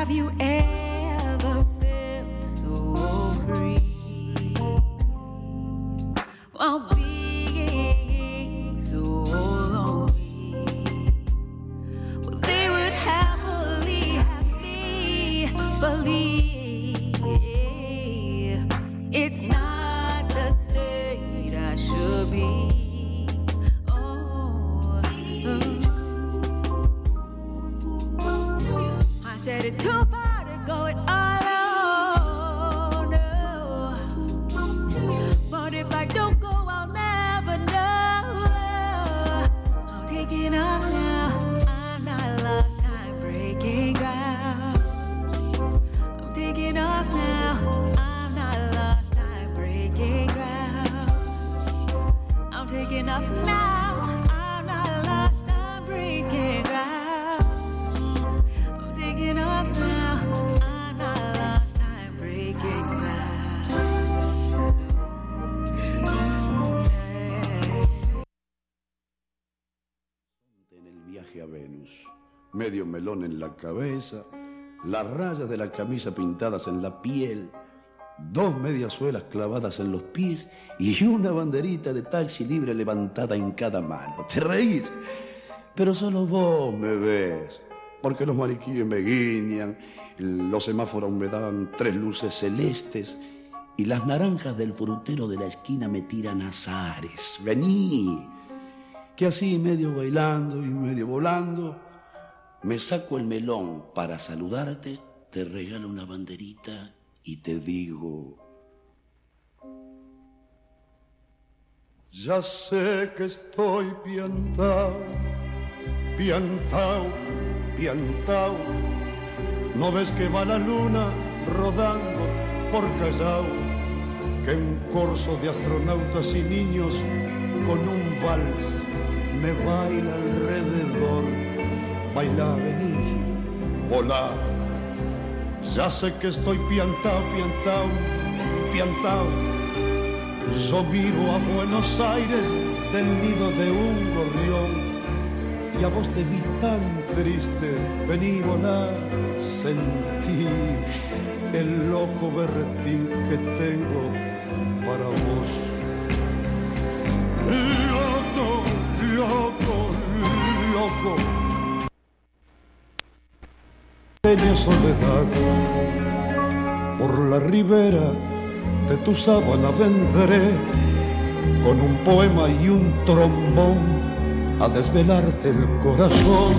Have you ever felt so free while being so lonely? Well, they would happily have me believe it's not the state I should be. Said it's too far to go it alone, no. But if I don't go, I'll never know. I'm taking off now. I'm not lost, I'm breaking ground. I'm taking off now. I'm not lost, I'm breaking ground. I'm taking off now. I'm not lost, I'm breaking ground. Up now, I'm not lost, I'm breaking ground. En el viaje a Venus, medio melón en la cabeza, las rayas de la camisa pintadas en la piel, 2 mediasuelas clavadas en los pies y una banderita de taxi libre levantada en cada mano. ¿Te reís? Pero solo vos me ves. Porque los maniquíes me guiñan, los semáforos me dan 3 luces celestes y las naranjas del frutero de la esquina me tiran azares. Vení, que así medio bailando y medio volando, me saco el melón para saludarte, te regalo una banderita y te digo: ya sé que estoy piantao, piantao, piantao. ¿No ves que va la luna rodando por Callao? Que un corso de astronautas y niños con un vals me baila alrededor. Baila, vení, volá. Ya sé que estoy piantao, piantao, piantao. Yo miro a Buenos Aires del nido de un gorrión y a vos te vi tan triste. Vení, volá, sentí el loco berretín que tengo para vos. Loco, loco, loco. Tenía soledad por la ribera de tu sábana vendré con un poema y un trombón a desvelarte el corazón.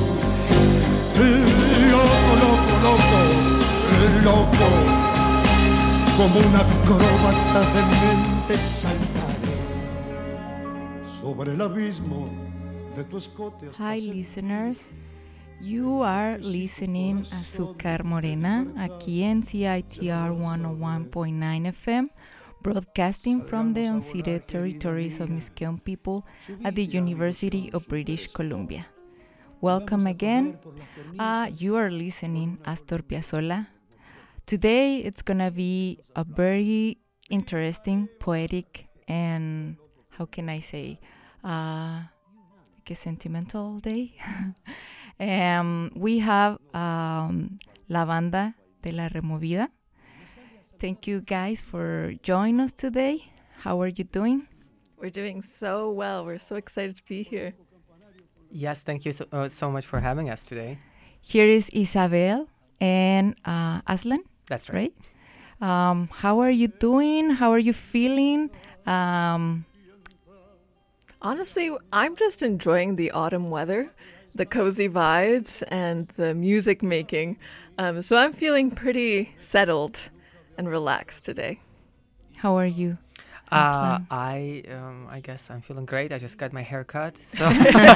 Loco, loco, loco, loco, como una acróbata de mente saltaré sobre el abismo de tu escote. Hi listeners, you are listening a Azúcar Morena aquí en CITR 101.9 FM, broadcasting from the unceded territories of Musqueam people at the University of British Columbia. Welcome again. You are listening Astor Piazzolla. Today it's gonna be a very interesting, poetic, and how can I say, like a sentimental day. We have La Banda de la Removida. Thank you guys for joining us today. How are you doing? We're doing so well. We're so excited to be here. Yes, thank you so much for having us today. Here is Isabel and Aslan. That's right. How are you doing? How are you feeling? Honestly, I'm just enjoying the autumn weather, the cozy vibes, and the music making. So I'm feeling pretty settled and relaxed today. How are you? I guess I'm feeling great. I just got my hair cut, so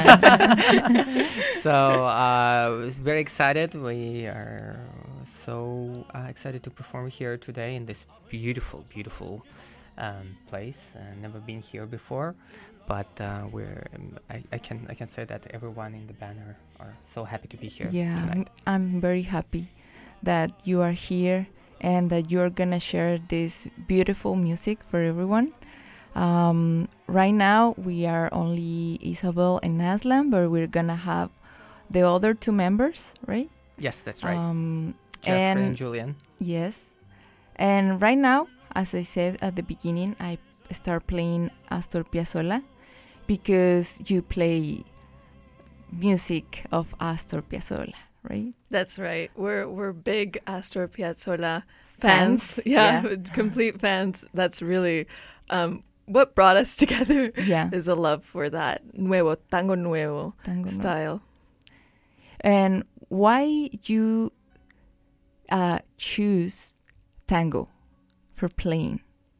was very excited. We are so excited to perform here today in this beautiful, beautiful place. Never been here before, but I can say that everyone in the band are so happy to be here. Yeah, tonight. I'm very happy that you are here and that you're gonna share this beautiful music for everyone. Right now we are only Isabel and Aslan, but we're gonna have the other two members, right? Yes, that's right. Jeffrey and Julian. Yes. And right now, as I said at the beginning, I start playing Astor Piazzolla because you play music of Astor Piazzolla, right? That's right. We're big Astor Piazzolla fans. Yeah. Complete fans. That's really what brought us together. Yeah. Is a love for that tango nuevo style. And why you choose tango for playing?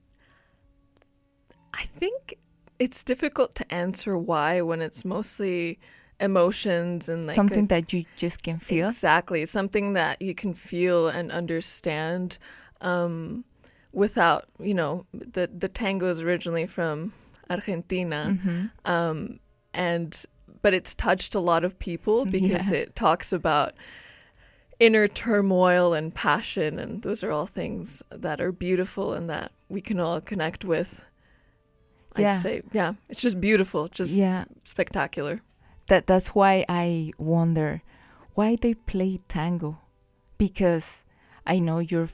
I think it's difficult to answer why when it's mostly emotions and like something that you just can feel. Exactly, something that you can feel and understand without, the tango is originally from Argentina, but it's touched a lot of people because it talks about inner turmoil and passion, and those are all things that are beautiful and that we can all connect with. I'd say, it's just beautiful, just spectacular. That's why I wonder why they play tango, because I know you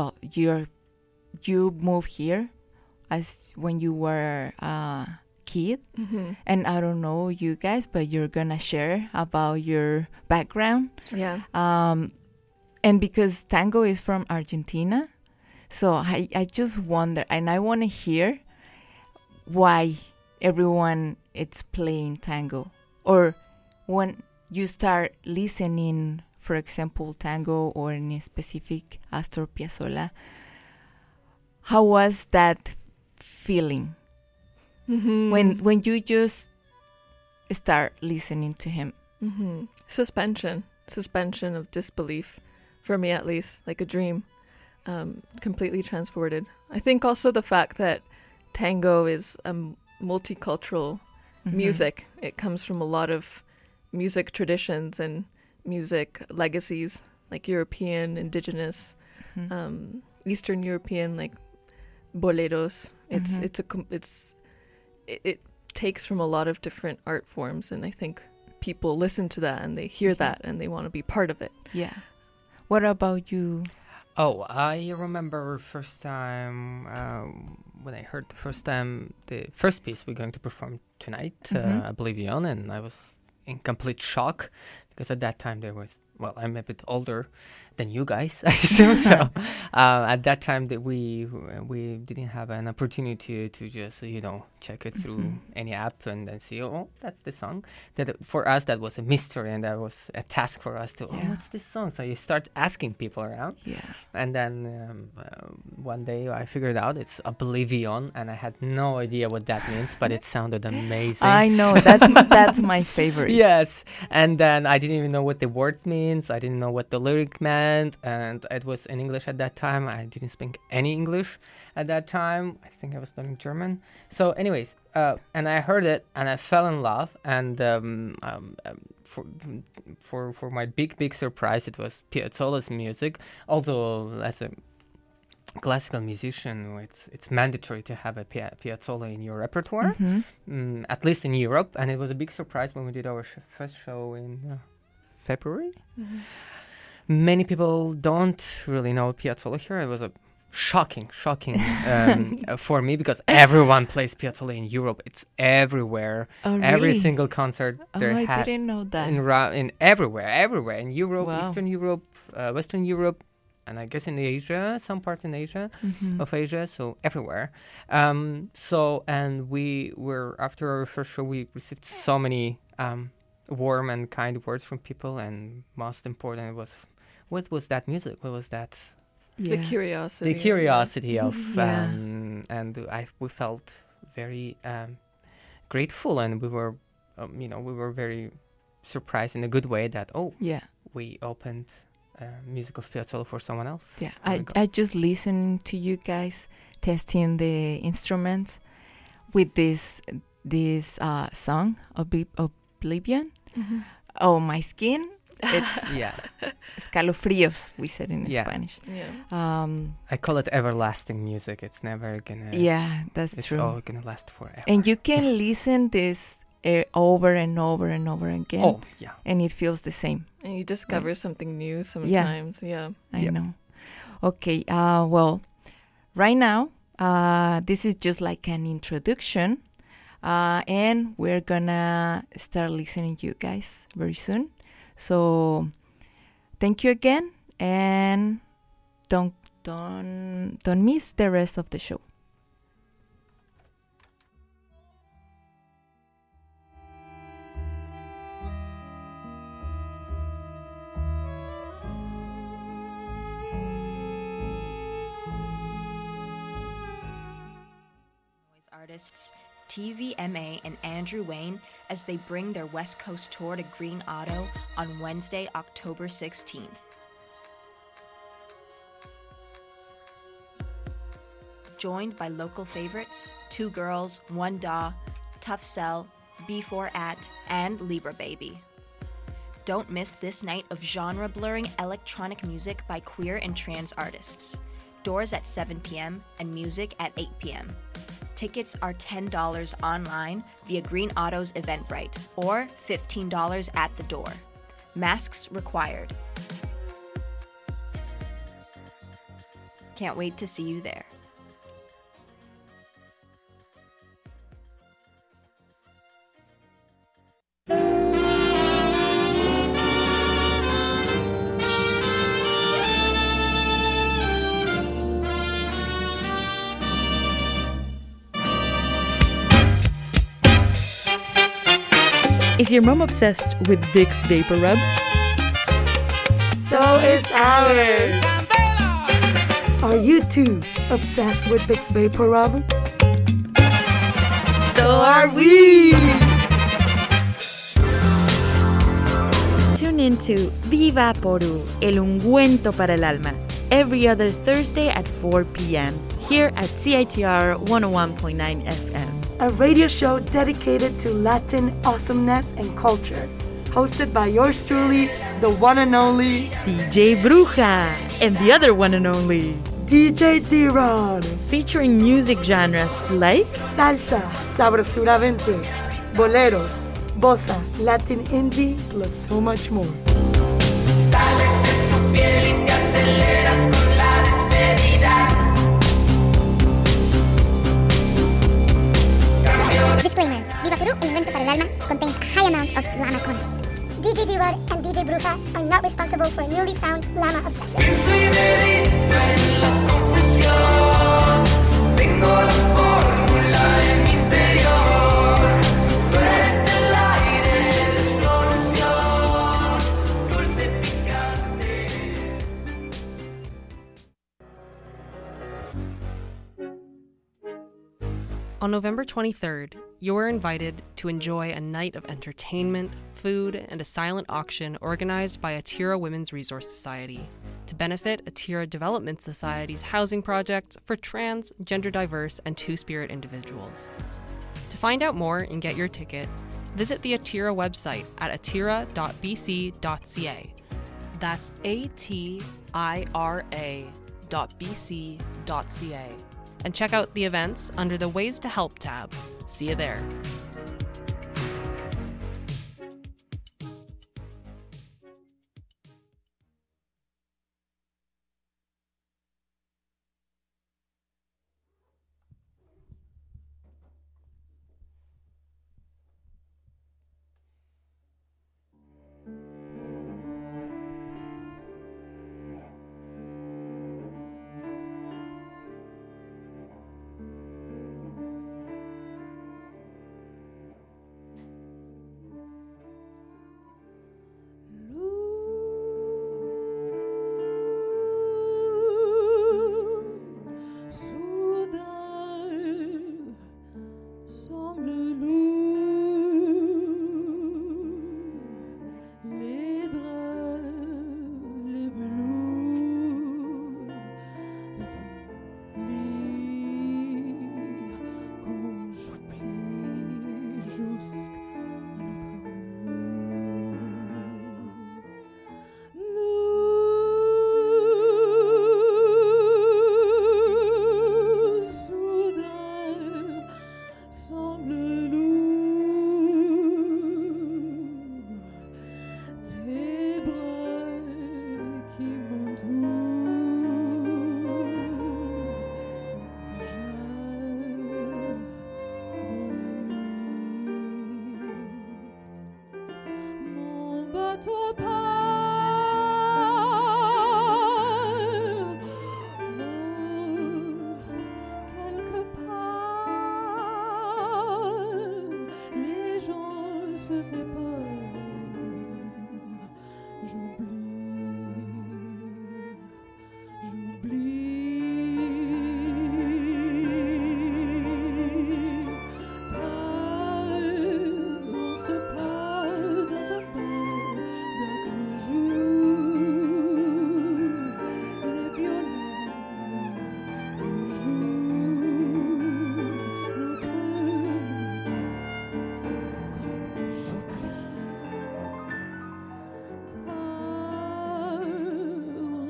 moved here as when you were a kid, and I don't know you guys, but you're gonna share about your background. Yeah. And because tango is from Argentina, so I just wonder, and I want to hear why everyone is playing tango, or when you start listening, for example, tango or any specific Astor Piazzolla, how was that feeling when you just start listening to him? Suspension of disbelief, for me at least, like a dream, completely transported. I think also the fact that tango is a multicultural music. It comes from a lot of music traditions and music legacies, like European, indigenous, Eastern European, like boleros. It takes from a lot of different art forms, and I think people listen to that and they hear that and they want to be part of it. Yeah. What about you? Oh, I remember first time when I heard the first piece we're going to perform tonight, Oblivion, and I was in complete shock because at that time I'm a bit older than you guys, I assume. So at that time that we didn't have an opportunity to just check it through any app and then see, oh, that's the song. That for us that was a mystery, and that was a task for us to what's this song? So you start asking people around, and then one day I figured out it's Oblivion, and I had no idea what that means, but it sounded amazing. I know that's my favorite. Yes, and then I didn't even know what the word means. I didn't know what the lyric meant, and it was in English at that time. I didn't speak any English at that time. I think I was learning German. So anyways, and I heard it and I fell in love, and for my big surprise, it was Piazzolla's music. Although as a classical musician, it's mandatory to have a Piazzolla in your repertoire, at least in Europe. And it was a big surprise when we did our first show in February. Many people don't really know Piazzolla here. It was a shocking for me, because everyone plays Piazzolla in Europe. It's everywhere. Oh, Every really? single concert I didn't know that. in everywhere in Europe, Eastern Europe, Western Europe, and I guess in Asia, some parts in Asia, of Asia, so everywhere. And we were, after our first show, we received so many warm and kind words from people, and most important was, what was that music? What was that? The curiosity. The curiosity of, and we felt very grateful, and we were, we were very surprised in a good way that we opened music of Piazzolla for someone else. Yeah, I just listened to you guys testing the instruments with this song Oblivion. Oh, my skin. It's escalofríos, we said in Spanish. I call it everlasting music. It's never gonna. Yeah, that's it's true. It's all gonna last forever. And you can listen this over and over and over again. Oh, yeah. And it feels the same. And you discover something new sometimes. Yeah. I know. Okay. Well, right now, this is just like an introduction. And we're gonna start listening to you guys very soon. So thank you again, and don't miss the rest of the show. Artists TVMA and Andrew Wayne as they bring their West Coast tour to Green Auto on Wednesday, October 16th. Joined by local favorites, Two Girls, One Da, Tough Cell, B4 At, and Libra Baby. Don't miss this night of genre-blurring electronic music by queer and trans artists. Doors at 7 p.m. and music at 8 p.m. Tickets are $10 online via Green Auto's Eventbrite or $15 at the door. Masks required. Can't wait to see you there. Is your mom obsessed with Vicks Vapor Rub? So is ours. Are you too obsessed with Vicks Vapor Rub? So are we. Tune into Viva Poru, el ungüento para el alma, every other Thursday at 4 p.m. here at CITR 101.9 FM. A radio show dedicated to Latin awesomeness and culture. Hosted by yours truly, the one and only DJ Bruja, and the other one and only DJ D-Rod. Featuring music genres like salsa, sabrosura vintage, bolero, bossa, Latin indie, plus so much more. Sales de tu piel y te aceleras con la despedida. Disclaimer. Viva Peru, el invento para el alma, contains a high amount of llama content. DJ D-Rod and DJ Bruja are not responsible for newly found llama obsession. Soy dedito en la confusión. Tengo la fórmula en mi interior. Tú eres el aire de solución. Dulce picante. On November 23rd, you're invited to enjoy a night of entertainment, food, and a silent auction organized by Atira Women's Resource Society to benefit Atira Development Society's housing projects for trans, gender diverse, and two-spirit individuals. To find out more and get your ticket, visit the Atira website at atira.bc.ca. That's atira.bc.ca. And check out the events under the Ways to Help tab. See you there.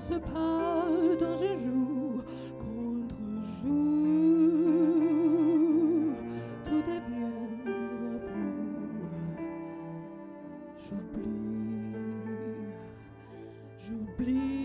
ce pas dont je joue contre joue, tout deviendra flou. J'oublie.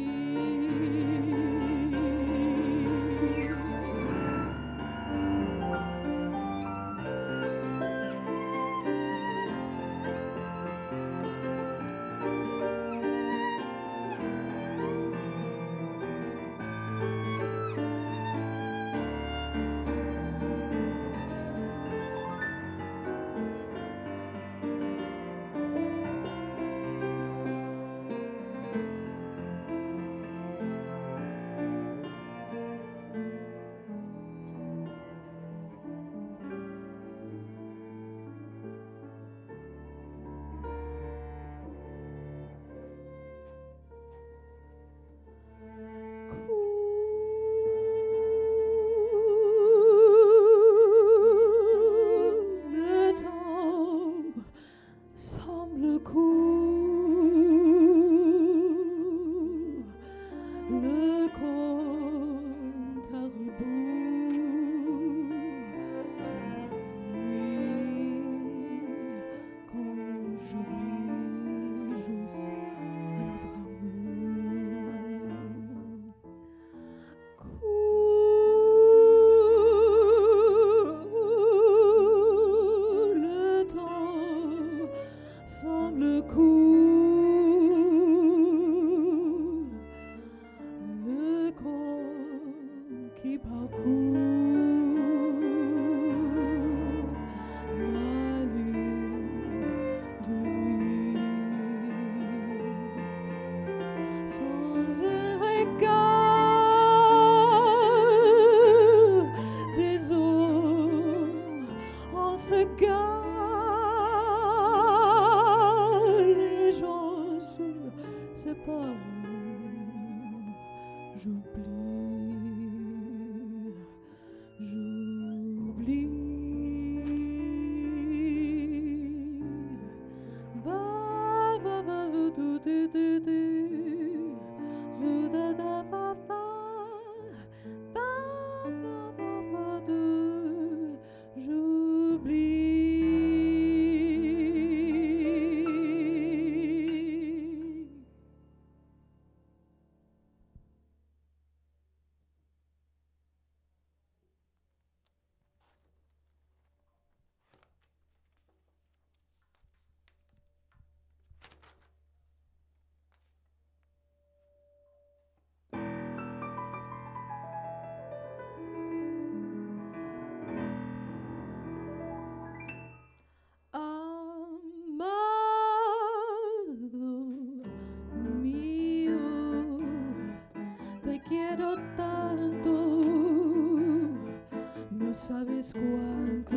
sabes cuánto,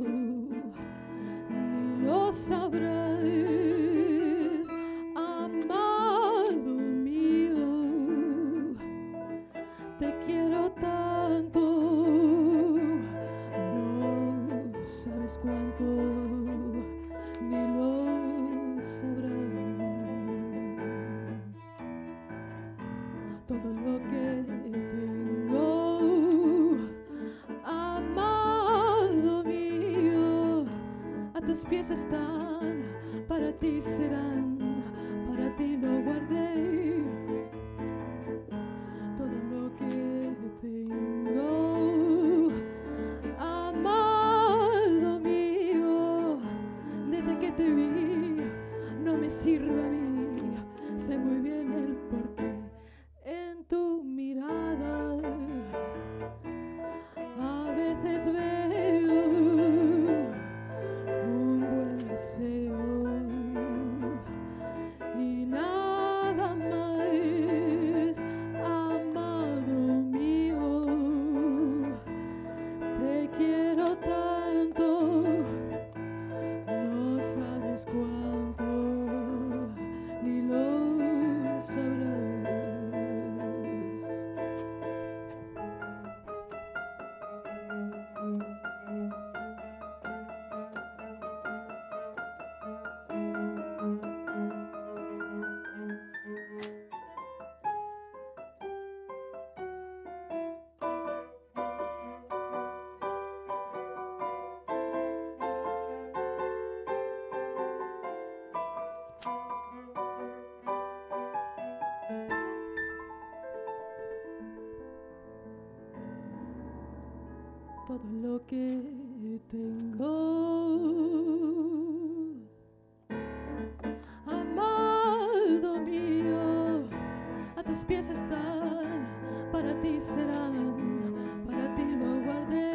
ni lo sabrás, amado mío. Te quiero tanto, no sabes cuánto, ni lo sabrás. Todo lo que tengo, amado mío, a tus pies están, para ti serán, para ti lo guardé. Todo lo que tengo, amado mío, desde que te vi, no me sirve a mí, sé muy bien el porqué. En tu mirada a veces veo un buen deseo y nada más. todo lo que tengo. Amado mío, a tus pies están, para ti serán, para ti lo guardé.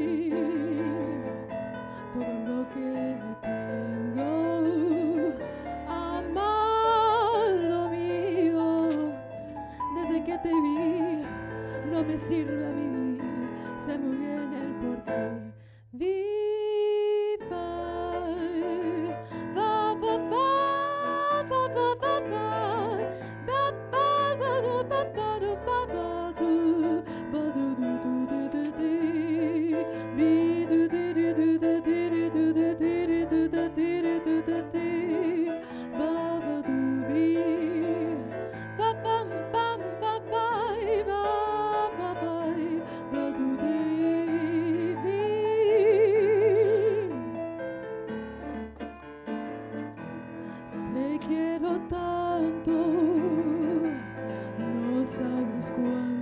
Todo lo que tengo, amado mío, desde que te vi, no me sirve a mí, sé muy bien el porqué. Viva, va, va, va, va, va, va, va, va, va, va, va, va, va, va, du, va, du, du, du, du, du, du, vi, du, du, du, du, du, du, du, du, du, du, du, du, du, du, du, va, va, du, vi, va, pam, pam, va, va, va, va, va, va, du, de, vi. Te quiero tanto, no sabes cuánto.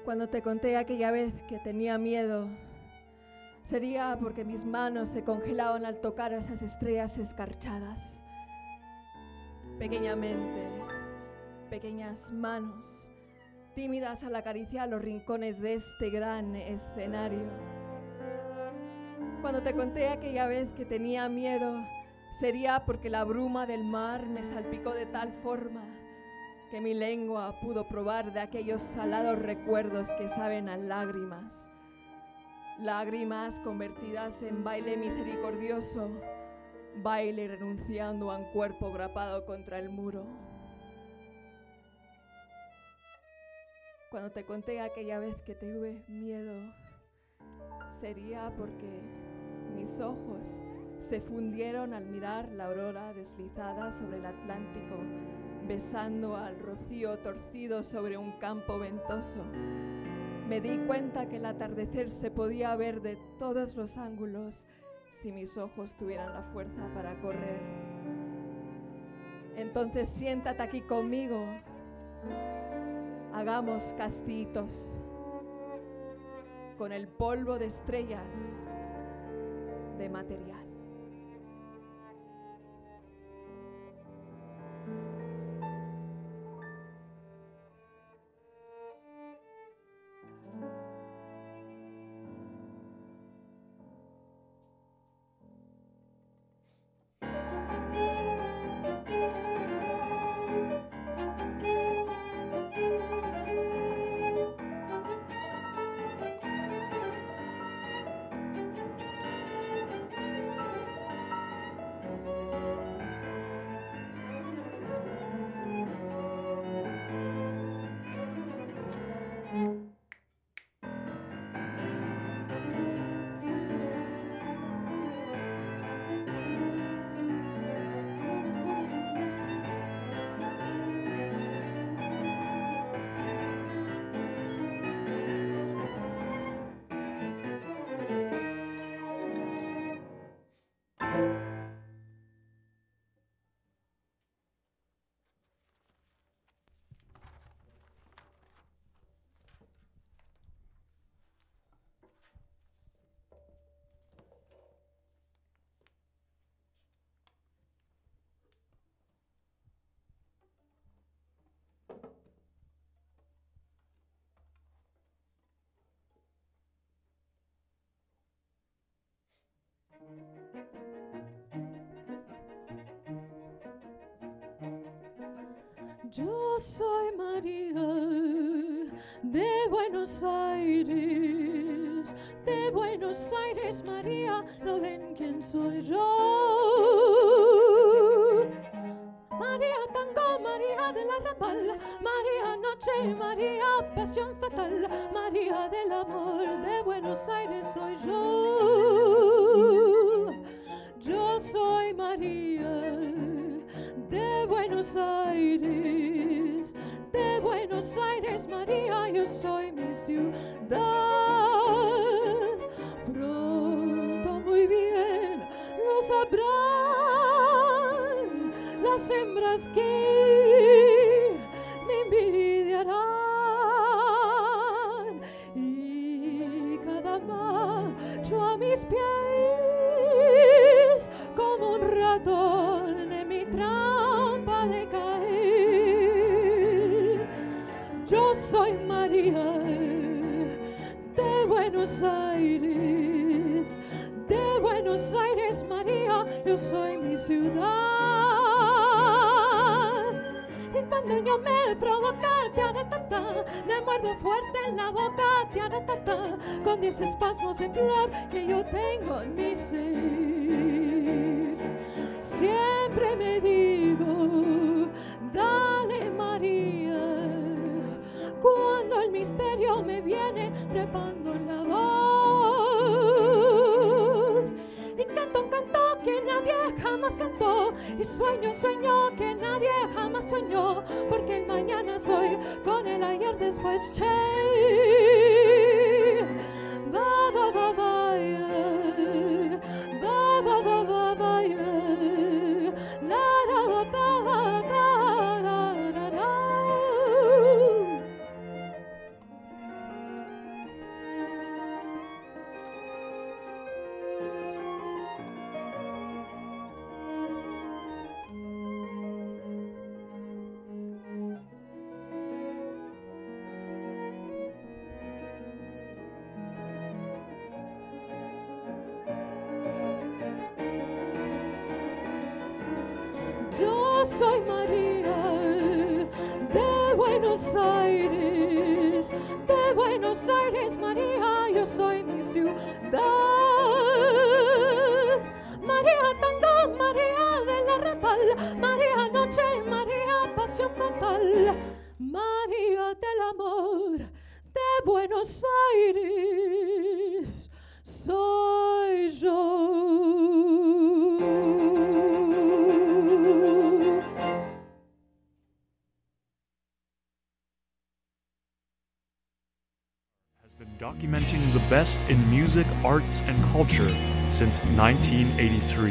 Cuando te conté aquella vez que tenía miedo, sería porque mis manos se congelaban al tocar esas estrellas escarchadas. Pequeñamente, pequeñas manos, tímidas al acariciar los rincones de este gran escenario. Cuando te conté aquella vez que tenía miedo, sería porque la bruma del mar me salpicó de tal forma que mi lengua pudo probar de aquellos salados recuerdos que saben a lágrimas. Lágrimas convertidas en baile misericordioso, baile renunciando a un cuerpo grapado contra el muro. Cuando te conté aquella vez que tuve miedo, sería porque mis ojos se fundieron al mirar la aurora deslizada sobre el Atlántico, besando al rocío torcido sobre un campo ventoso. Me di cuenta que el atardecer se podía ver de todos los ángulos si mis ojos tuvieran la fuerza para correr. Entonces siéntate aquí conmigo, hagamos castillitos con el polvo de estrellas de material. Yo soy María de Buenos Aires, María, ¿no ven quién soy yo? María Tango, María del Arrabal, María Noche, María Pasión Fatal, María del Amor de Buenos Aires soy yo. Yo soy María de Buenos Aires, María, yo soy mi ciudad. Pronto, muy bien, lo sabrán las hembras que me envidiarán y cada macho a mis pies como un ratón en mi trampa de caer. Yo soy María de Buenos Aires, María, yo soy mi ciudad. Y cuando yo me provoca, tiaratata, me muerdo fuerte en la boca, tiaratata, con 10 espasmos de flor que yo tengo en mi ser. Siempre me digo, dale María, cuando el misterio me viene trepando en la voz. Y canto un canto que nadie jamás cantó, y sueño un sueño que nadie jamás soñó, porque el mañana soy con el ayer después. Che, ba ba ba ba ba ba ba ba ba la la ba ba ba la la la. soy María de Buenos Aires, María, yo soy mi ciudad. María tango, María de la Rapal, María noche, María pasión fatal, María del amor de Buenos Aires, soy yo. Been documenting the best in music, arts, and culture since 1983.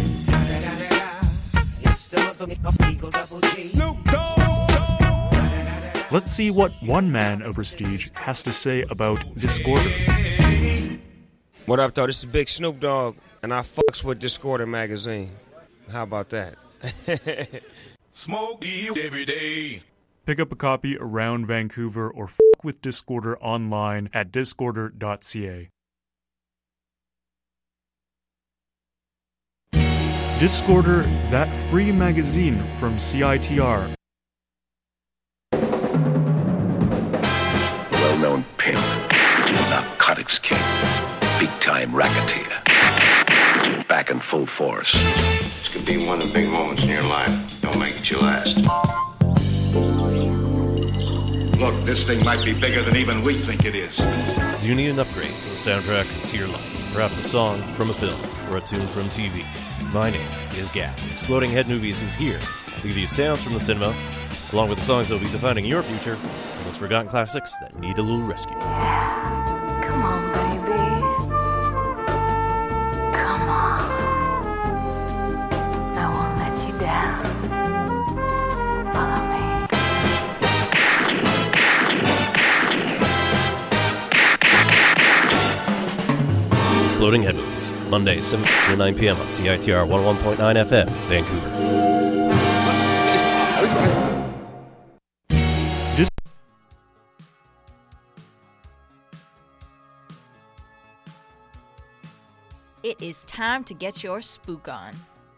Snoop Dogg! Let's see what one man of prestige has to say about Discorder. What up, though? This is Big Snoop Dogg, and I fucks with Discorder magazine. How about that? Smoke weed every day. Pick up a copy around Vancouver or f*** with Discorder online at discorder.ca. Discorder, that free magazine from CITR. Well-known pimp, narcotics king, big-time racketeer, back in full force. This could be one of the big moments in your life. Don't make it your last. Look, this thing might be bigger than even we think it is. Do you need an upgrade to the soundtrack to your life? Perhaps a song from a film or a tune from TV? My name is Gap. Exploding Head Movies is here to give you sounds from the cinema, along with the songs that will be defining your future, and those forgotten classics that need a little rescue. Come on, baby. Come on. I won't let you down. Follow me. Exploding Head Movies, Monday, 7 to 9 p.m. on CITR 101.9 FM, Vancouver. It is time to get your spook on.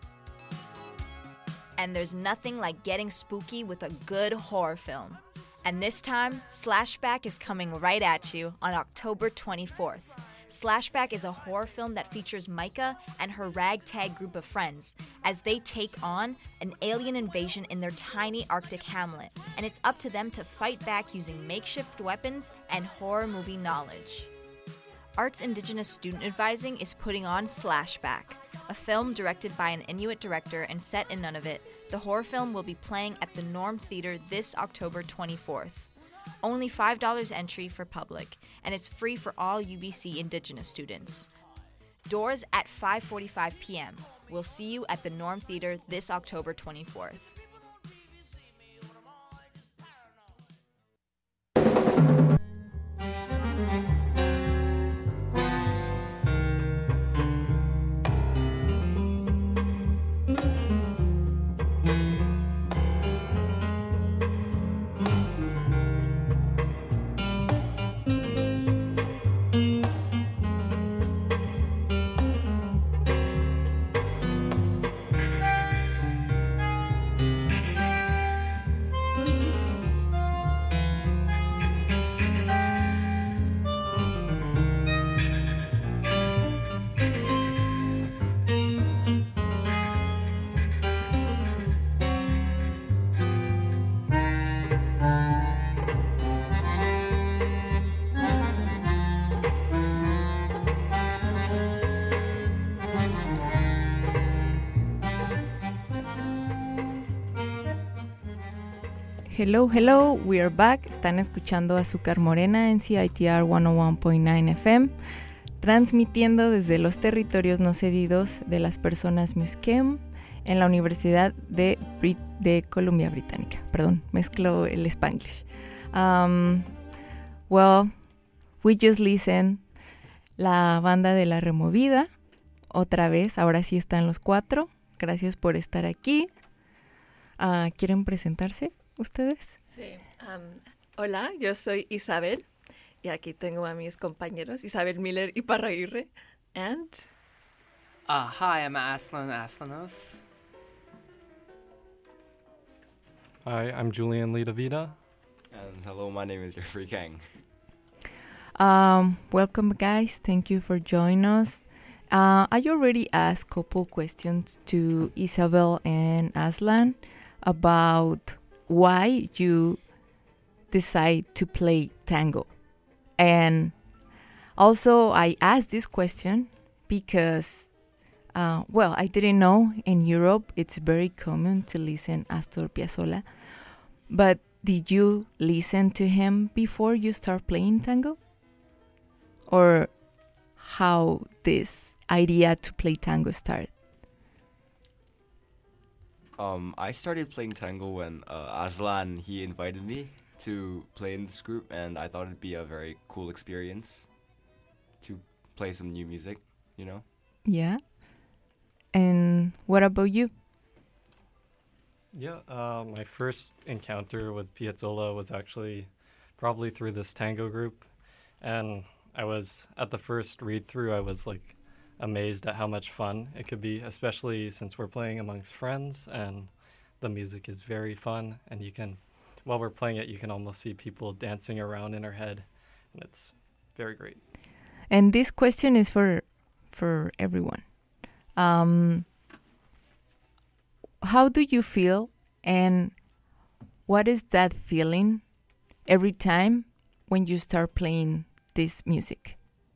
And there's nothing like getting spooky with a good horror film. And this time, Slashback is coming right at you on October 24th. Slashback is a horror film that features Micah and her ragtag group of friends as they take on an alien invasion in their tiny Arctic hamlet, and it's up to them to fight back using makeshift weapons and horror movie knowledge. Arts Indigenous Student Advising is putting on Slashback, a film directed by an Inuit director and set in Nunavut. The horror film will be playing at the Norm Theatre this October 24th. Only $5 entry for public, and it's free for all UBC Indigenous students. Doors at 5:45 p.m. We'll see you at the Norm Theatre this October 24th. Hello, hello, we are back. Están escuchando Azúcar Morena en CITR 101.9 FM, transmitiendo desde los territorios no cedidos de las personas Musqueam en la Universidad de Columbia Británica. Perdón, mezclo el Spanglish. Well, we just listened la banda de La Removida, otra vez, ahora sí están los 4. Gracias por estar aquí. ¿Quieren presentarse ustedes? Sí. Hola, yo soy Isabel y aquí tengo a mis compañeros Isabel Miller y Parraguirre. And hi, I'm Aslan Aslanov. Hi, I'm Julian Lidavita. And hello, my name is Jeffrey Kang. Welcome, guys. Thank you for joining us. I already asked a couple questions to Isabel and Aslan about why you decide to play tango. And also, I asked this question because, I didn't know in Europe it's very common to listen Astor Piazzolla. But did you listen to him before you start playing tango? Or how this idea to play tango started? I started playing tango when Aslan, he invited me to play in this group, and I thought it'd be a very cool experience to play some new music, you know? Yeah. And what about you? Yeah, my first encounter with Piazzolla was actually probably through this tango group. And I was, at the first read-through, I was like amazed at how much fun it could be, especially since we're playing amongst friends and the music is very fun. And you can, while we're playing it, you can almost see people dancing around in our head. And it's very great. And this question is for everyone. How do you feel, and what is that feeling every time when you start playing this music?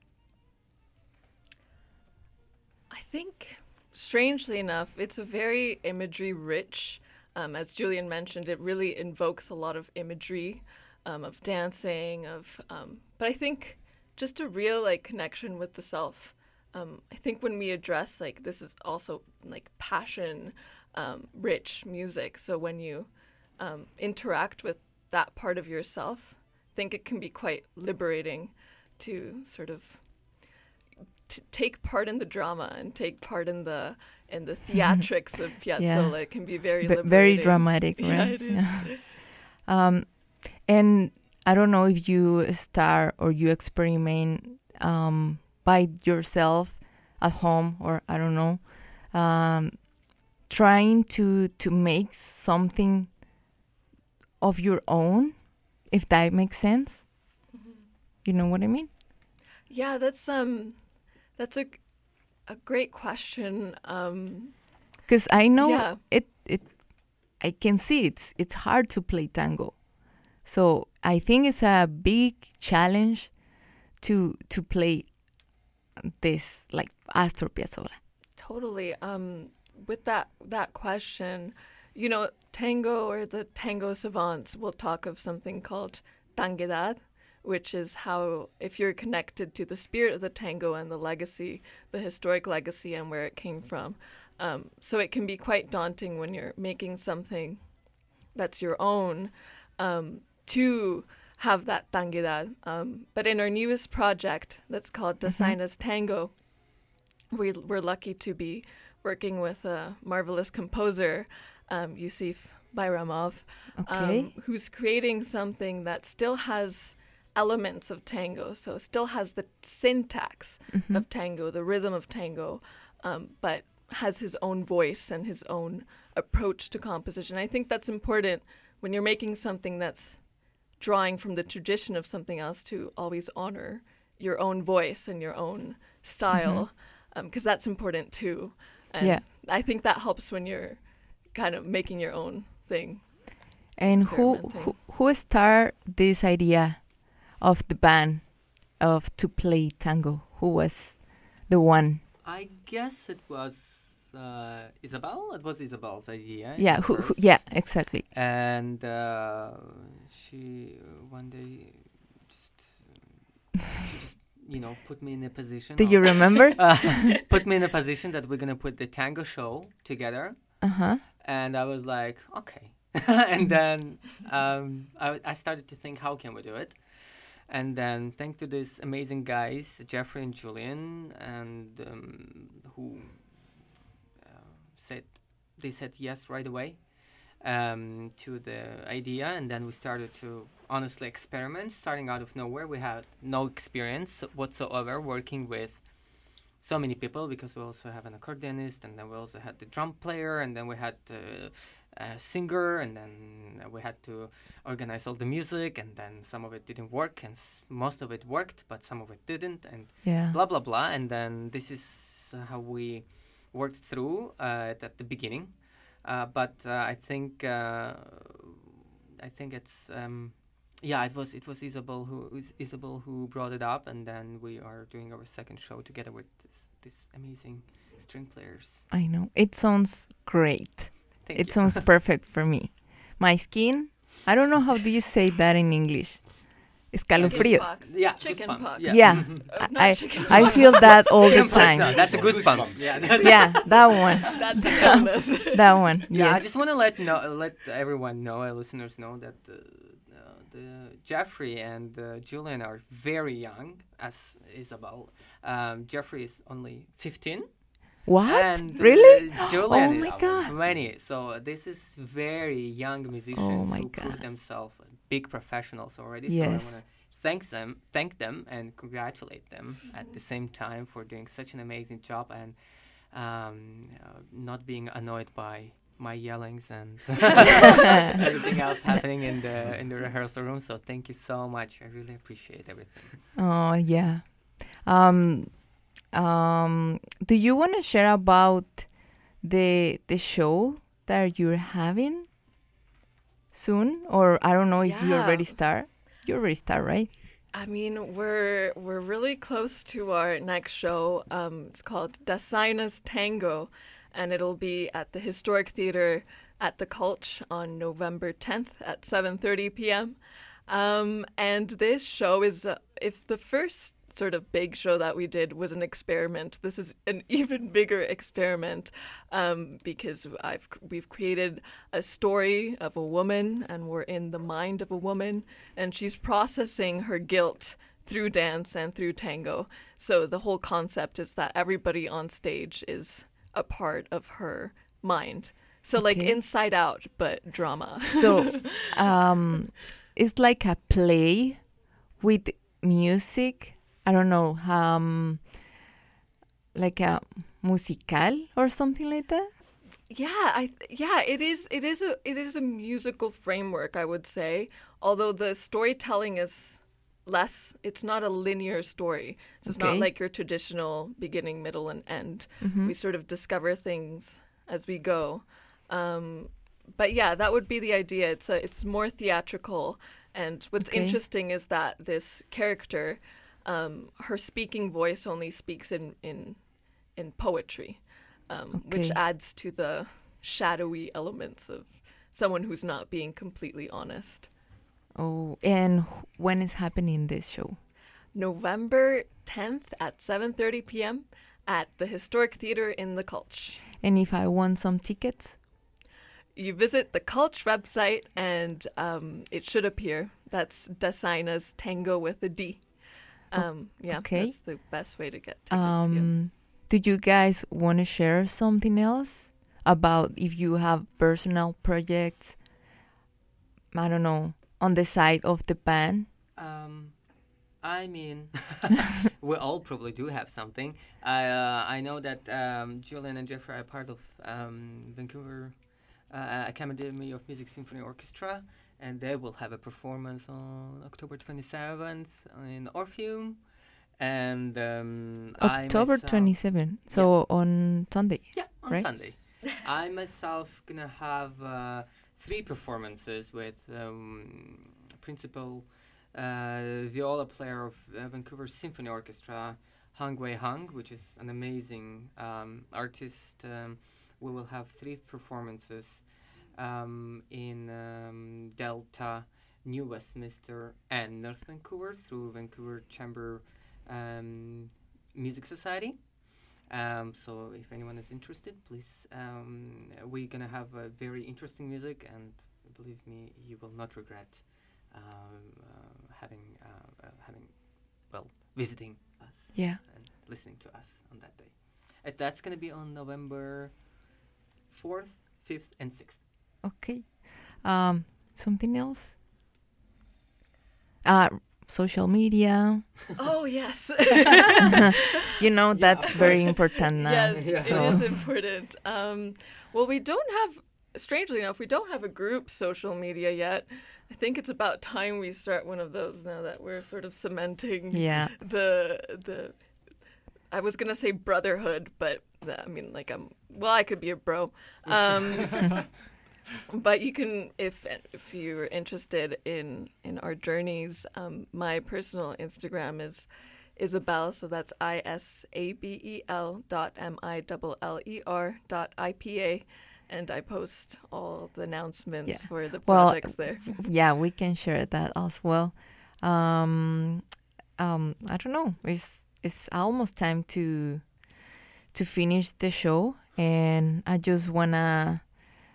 I think, strangely enough, it's a very imagery rich. As Julian mentioned, it really invokes a lot of imagery of dancing, but I think just a real connection with the self. I think when we address this is also passion rich music. So when you interact with that part of yourself, I think it can be quite liberating to sort of take part in the drama and take part in the theatrics of Piazzolla. It can be very liberating. Very dramatic, right? Yeah, it is. Yeah. And I don't know if you start or you experiment by yourself at home, or I don't know, trying to make something of your own, if that makes sense. Mm-hmm. You know what I mean? Yeah, that's a great question. Because I know it I can see it's hard to play tango, so I think it's a big challenge to play this like Astor Piazzolla. Totally. With that question, tango or the tango savants will talk of something called tanguedad, which is how, if you're connected to the spirit of the tango and the legacy, the historic legacy and where it came from. So it can be quite daunting when you're making something that's your own to have that tanguedad. But in our newest project that's called Dasaina's Tango, we're lucky to be working with a marvelous composer, Yusuf Bayramov, who's creating something that still has elements of tango, so still has the syntax of tango, the rhythm of tango, but has his own voice and his own approach to composition. I think that's important when you're making something that's drawing from the tradition of something else, to always honor your own voice and your own style, because that's important too. And I think that helps when you're kind of making your own thing. And who started this idea of the band to play tango? Who was the one? I guess it was Isabel. It was Isabel's idea. Yeah, yeah, exactly. And she one day just put me in a position. Do you remember? Put me in a position that we're gonna put the tango show together. And I was like, okay. And then I started to think, how can we do it? And then thanks to these amazing guys, Jeffrey and Julian, and who said yes right away to the idea. And then we started to honestly experiment, starting out of nowhere. We had no experience whatsoever working with so many people, because we also have an accordionist, and then we also had the drum player, and then we had singer, and then we had to organize all the music, and then some of it didn't work, and most of it worked, but some of it didn't, and blah blah blah. And then this is how we worked through it at the beginning. But I think it's it was Isabel who brought it up, and then we are doing our second show together with this amazing string players. I know, it sounds great. Thank it you. sounds perfect for me. My skin, I don't know how do you say that in English. Escalofríos. Yeah, chicken goosebumps. pox. Yeah, Not chicken I pox. feel that all the Chicken pox, time. no, that's a goosebump. Yeah, that one. That's an illness. That one. Yeah, I Yes. just want to let everyone know, listeners know, that Jeffrey and Julian are very young, as Isabel. Jeffrey is only 15. What? And Really? Julian Oh my is God. 20. So this is very young musicians Oh my who prove God. themselves big professionals already. Yes. So I want to thank them, and congratulate them at the same time for doing such an amazing job, and not being annoyed by my yellings and everything else happening in the rehearsal room. So thank you so much. I really appreciate everything. Oh yeah. Do you want to share about the show that you're having soon, or I don't know if you Yeah. already start? You already start, right? I mean, we're really close to our next show. It's called Dasaina's Tango, and it'll be at the Historic Theater at the Cultch on November 10th at 7:30 p.m. And this show is, if the first sort of big show that we did was an experiment, this is an even bigger experiment, because we've created a story of a woman, and we're in the mind of a woman, and she's processing her guilt through dance and through tango. So the whole concept is that everybody on stage is a part of her mind. So like Okay. Inside Out, but drama. So, it's like a play with music. I don't know, like a musical or something like that. Yeah, it is a musical framework, I would say. Although the storytelling is less, it's not a linear story. So it's not Okay. like your traditional beginning, middle, and end. Mhm. We sort of discover things as we go. But yeah, that would be the idea. It's more theatrical, and what's Okay. interesting is that this character, her speaking voice only speaks in poetry, which Okay. adds to the shadowy elements of someone who's not being completely honest. Oh, and when is happening this show? November 10th at 7:30 p.m. at the Historic Theater in the Cultch. And if I want some tickets? You visit the Cultch website, and it should appear. That's Dasaina's Tango with a D. Yeah, okay. that's the best way to get tickets. Do you guys want to share something else about if you have personal projects, I don't know, on the side of the band? I mean, we all probably do have something. I know that Julian and Jeffrey are part of Vancouver Academy of Music Symphony Orchestra, and they will have a performance on October 27th in Orpheum. And October 27th, so on Sunday. Yeah, on right? Sunday. I myself gonna have 3 performances with principal viola player of Vancouver Symphony Orchestra, Hung Wei Hung, which is an amazing artist. We will have 3 performances in Delta, New Westminster, and North Vancouver through Vancouver Chamber Music Society. So if anyone is interested, please, we're gonna have very interesting music, and believe me, you will not regret visiting us. Yeah. And listening to us on that day. That's gonna be on November 4th, 5th, and 6th. Okay. Something else? Social media. Oh, yes. That's very important now. Yes, so. it is important. Well, we don't have strangely enough, we don't have a group social media yet. I think it's about time we start one of those now that we're sort of cementing the I was going to say brotherhood, but I mean, like, I could be a bro. But you can, if you're interested in our journeys, my personal Instagram is Isabel, so that's ISABEL.MILLER.IPA, and I post all the announcements for the projects there. Yeah, we can share that as well. I don't know. It's almost time to finish the show, and I just wanna.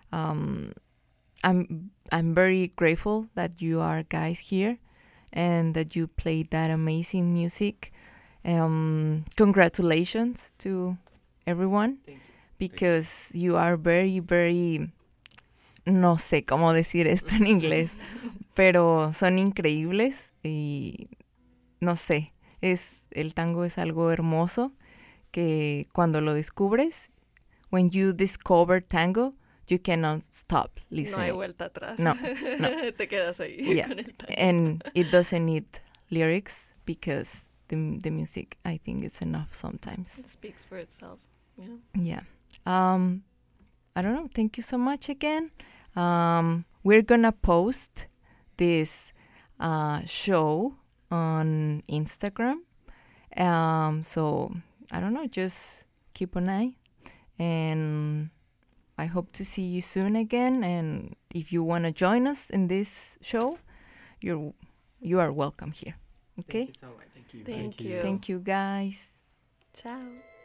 I'm very grateful that you are guys here, and that you played that amazing music. Congratulations to everyone, because you are very, very. No sé cómo decir esto en inglés, pero son increíbles y no sé. El tango es algo hermoso que cuando lo descubres, when you discover tango, you cannot stop listening. No hay vuelta atrás. No. Te quedas ahí con el tango. And it doesn't need lyrics because the music, I think, is enough sometimes. It speaks for itself. Yeah. I don't know. Thank you so much again. We're gonna post this show on Instagram. So I don't know, just keep an eye, and I hope to see you soon again. And if you want to join us in this show, you are welcome here. Okay? Thank you. Thank you, guys. Ciao.